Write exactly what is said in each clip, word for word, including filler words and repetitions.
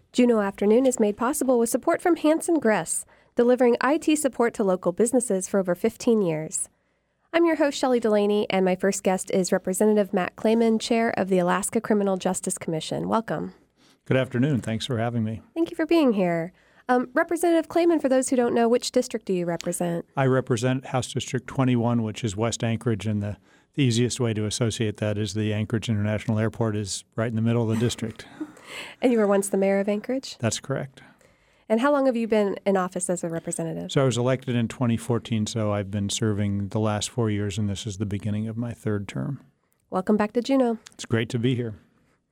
Juneau Afternoon is made possible with support from Hanson Gress, delivering I T support to local businesses for over fifteen years. I'm your host, Shelley Delaney, and my first guest is Representative Matt Clayman, Chair of the Alaska Criminal Justice Commission. Welcome. Good afternoon. Thanks for having me. Thank you for being here. Um, Representative Clayman, for those who don't know, which district do you represent? I represent House District twenty-one, which is West Anchorage, and the, the easiest way to associate that is the Anchorage International Airport is right in the middle of the district. And you were once the mayor of Anchorage? That's correct. And how long have you been in office as a representative? So I was elected in twenty fourteen, so I've been serving the last four years, and this is the beginning of my third term. Welcome back to Juneau. It's great to be here.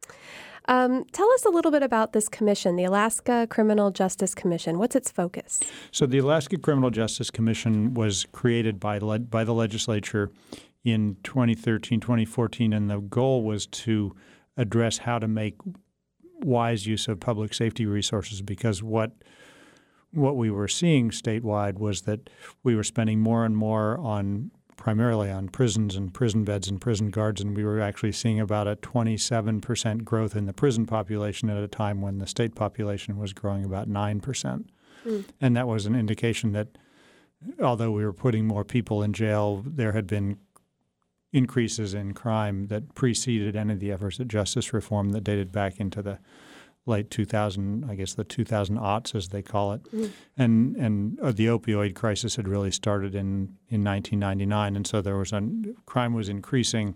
Um, tell us a little bit about this commission, the Alaska Criminal Justice Commission. What's its focus? So the Alaska Criminal Justice Commission was created by le- by the legislature in twenty thirteen, twenty fourteen, and the goal was to address how to make wise use of public safety resources, because what what we were seeing statewide was that we were spending more and more on primarily on prisons and prison beds and prison guards, and we were actually seeing about a twenty-seven percent growth in the prison population at a time when the state population was growing about nine percent. Mm. And that was an indication that although we were putting more people in jail, there had been increases in crime that preceded any of the efforts at justice reform that dated back into the late two thousand, I guess the two thousand aughts as they call it. Mm. And and uh, the opioid crisis had really started in, in nineteen ninety-nine. And so there was a, crime was increasing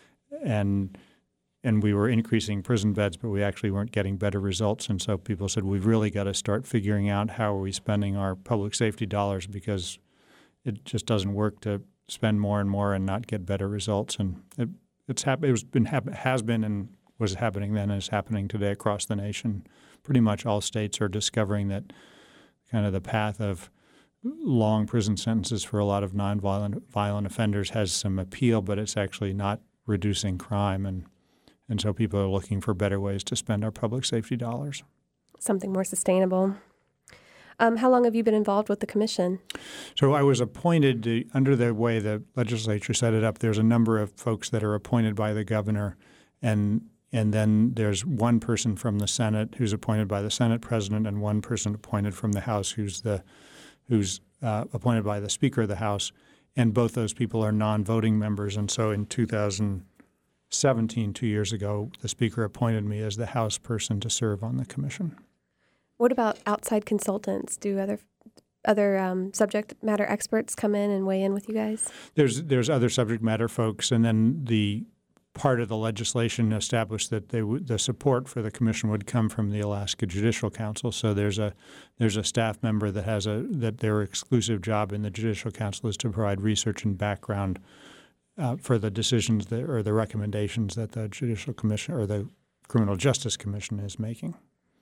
and and we were increasing prison beds, but we actually weren't getting better results. And so people said, we've really got to start figuring out how are we spending our public safety dollars, because it just doesn't work to spend more and more and not get better results. And it, it's hap- it was been hap- has been and was happening then and is happening today across the nation. Pretty much all states are discovering that kind of the path of long prison sentences for a lot of nonviolent violent offenders has some appeal, but it's actually not reducing crime. And, and so people are looking for better ways to spend our public safety dollars. Something more sustainable. Um, how long have you been involved with the commission? So I was appointed to, under the way the legislature set it up, there's a number of folks that are appointed by the governor, and and then there's one person from the Senate who's appointed by the Senate president, and one person appointed from the House who's the who's uh, appointed by the Speaker of the House. And both those people are non-voting members. And so in two thousand seventeen, two years ago, the Speaker appointed me as the House person to serve on the commission. What about outside consultants? Do other other um, subject matter experts come in and weigh in with you guys? There's there's other subject matter folks, and then the part of the legislation established that they w- the support for the commission would come from the Alaska Judicial Council. So there's a there's a staff member that has a that their exclusive job in the Judicial Council is to provide research and background uh, for the decisions that, or the recommendations that the Judicial Commission or the Criminal Justice Commission is making.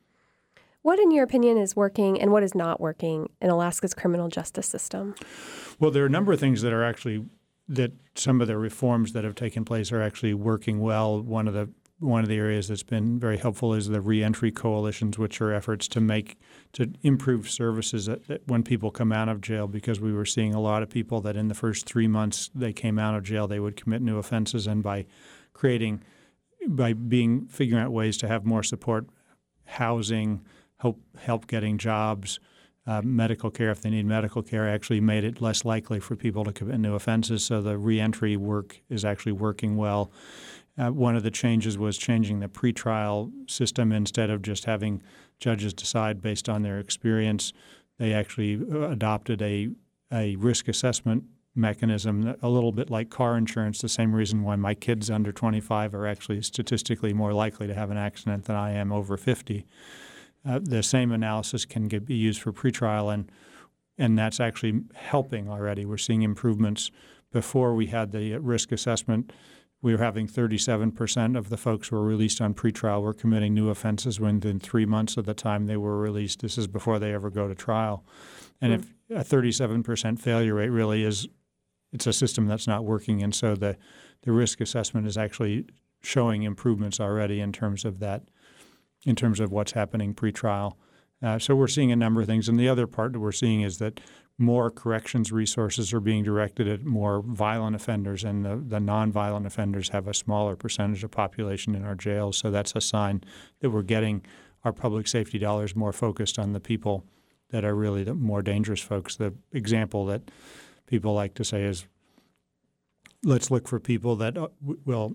What, in your opinion, is working and what is not working in Alaska's criminal justice system? Well, there are a number of things that are actually that some of the reforms that have taken place are actually working well. One of the one of the areas that's been very helpful is the reentry coalitions, which are efforts to make to improve services that, that when people come out of jail, because we were seeing a lot of people that in the first three months they came out of jail, they would commit new offenses, and by creating by being figuring out ways to have more support, housing, help help getting jobs, uh, medical care if they need medical care, actually made it less likely for people to commit new offenses. So the reentry work is actually working well. Uh, one of the changes was changing the pretrial system. Instead of just having judges decide based on their experience, they actually adopted a a risk assessment mechanism, a little bit like car insurance, the same reason why my kids under twenty-five are actually statistically more likely to have an accident than I am over fifty. Uh, the same analysis can get, be used for pretrial, and and that's actually helping already. We're seeing improvements. Before we had the risk assessment, we were having thirty-seven percent of the folks who were released on pretrial were committing new offenses within three months of the time they were released. This is before they ever go to trial. And mm. if a thirty-seven percent failure rate really is, it's a system that's not working. And so the, the risk assessment is actually showing improvements already in terms of that, in terms of what's happening pretrial. Uh, so we're seeing a number of things. And the other part that we're seeing is that more corrections resources are being directed at more violent offenders, and the, the nonviolent offenders have a smaller percentage of population in our jails. So that's a sign that we're getting our public safety dollars more focused on the people that are really the more dangerous folks. The example that people like to say is, let's look for people that uh, will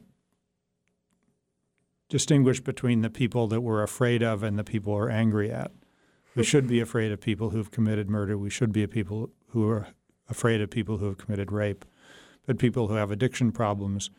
distinguish between the people that we're afraid of and the people we're angry at. We should be afraid of people who've committed murder. We should be a people who are afraid of people who have committed rape. But people who have addiction problems,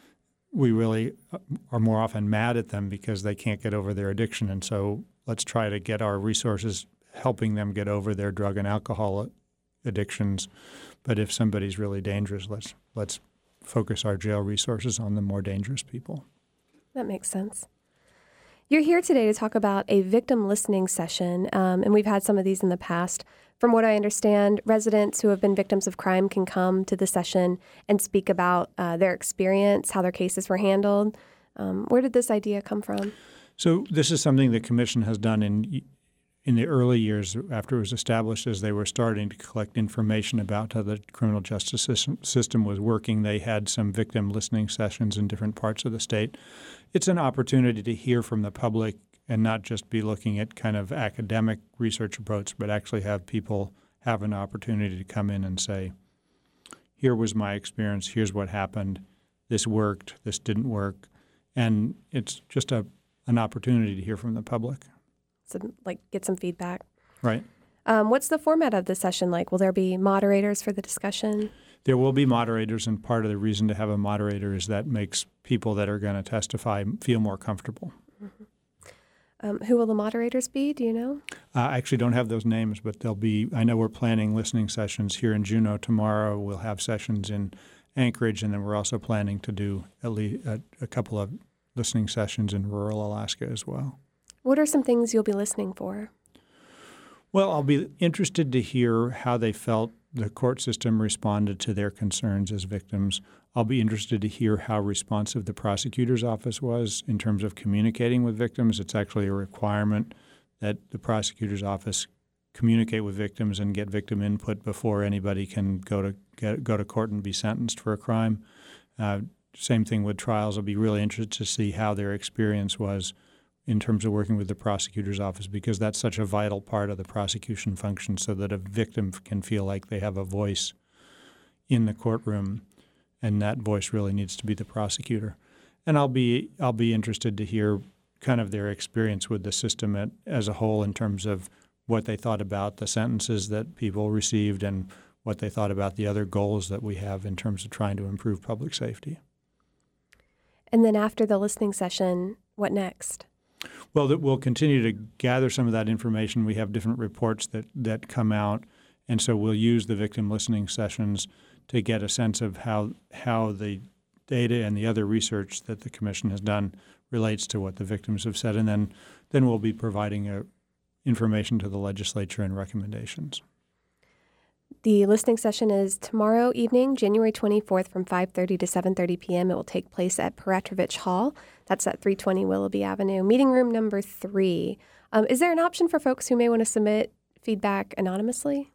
we really are more often mad at them because they can't get over their addiction. And so let's try to get our resources helping them get over their drug and alcohol addictions. But if somebody's really dangerous, let's let's focus our jail resources on the more dangerous people. That makes sense. You're here today to talk about a victim listening session, um, and we've had some of these in the past. From what I understand, residents who have been victims of crime can come to the session and speak about uh, their experience, how their cases were handled. Um, where did this idea come from? So this is something the Commission has done in in the early years after it was established, as they were starting to collect information about how the criminal justice system, system was working. They had some victim listening sessions in different parts of the state. It's an opportunity to hear from the public and not just be looking at kind of academic research approach, but actually have people have an opportunity to come in and say, here was my experience, here's what happened, this worked, this didn't work. And it's just a an opportunity to hear from the public. So, like, get some feedback. Right. Um, what's the format of the session like? Will there be moderators for the discussion? There will be moderators, and part of the reason to have a moderator is that makes people that are going to testify feel more comfortable. Mm-hmm. Um, who will the moderators be? Do you know? Uh, I actually don't have those names, but they'll be – I know we're planning listening sessions here in Juneau tomorrow. We'll have sessions in Anchorage, and then we're also planning to do at least a, a couple of listening sessions in rural Alaska as well. What are some things you'll be listening for? Well, I'll be interested to hear how they felt the court system responded to their concerns as victims. I'll be interested to hear how responsive the prosecutor's office was in terms of communicating with victims. It's actually a requirement that the prosecutor's office communicate with victims and get victim input before anybody can go to get, go to court and be sentenced for a crime. Uh, same thing with trials. I'll be really interested to see how their experience was in terms of working with the prosecutor's office, because that's such a vital part of the prosecution function, so that a victim can feel like they have a voice in the courtroom, and that voice really needs to be the prosecutor. And I'll be I'll be interested to hear kind of their experience with the system at, as a whole, in terms of what they thought about the sentences that people received and what they thought about the other goals that we have in terms of trying to improve public safety. And then after the listening session, what next? Well, that we'll continue to gather some of that information. We have different reports that, that come out, and so we'll use the victim listening sessions to get a sense of how how the data and the other research that the Commission has done relates to what the victims have said, and then then we'll be providing a, information to the legislature and recommendations. The listening session is tomorrow evening, January twenty-fourth, from five thirty to seven thirty p.m. It will take place at Peratrovich Hall. That's at three twenty Willoughby Avenue, meeting room number three. Um, is there an option for folks who may want to submit feedback anonymously?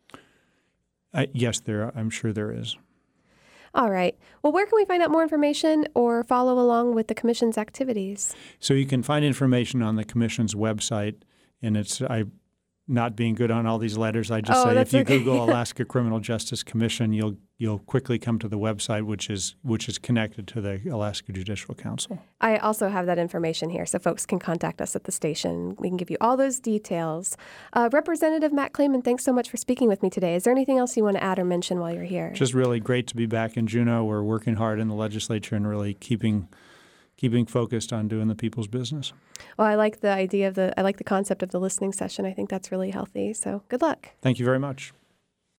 Uh, yes, there. I'm sure there is. All right. Well, where can we find out more information or follow along with the Commission's activities? So you can find information on the Commission's website, and it's I. Not being good on all these letters, I just oh, say if you okay. Google Alaska Criminal Justice Commission, you'll you'll quickly come to the website, which is which is connected to the Alaska Judicial Council. I also have that information here, so folks can contact us at the station. We can give you all those details. Uh, Representative Matt Claman, thanks so much for speaking with me today. Is there anything else you want to add or mention while you're here? Just really great to be back in Juneau. We're working hard in the legislature and really keeping keeping focused on doing the people's business. Well, I like the idea of the, I like the concept of the listening session. I think that's really healthy. So good luck. Thank you very much.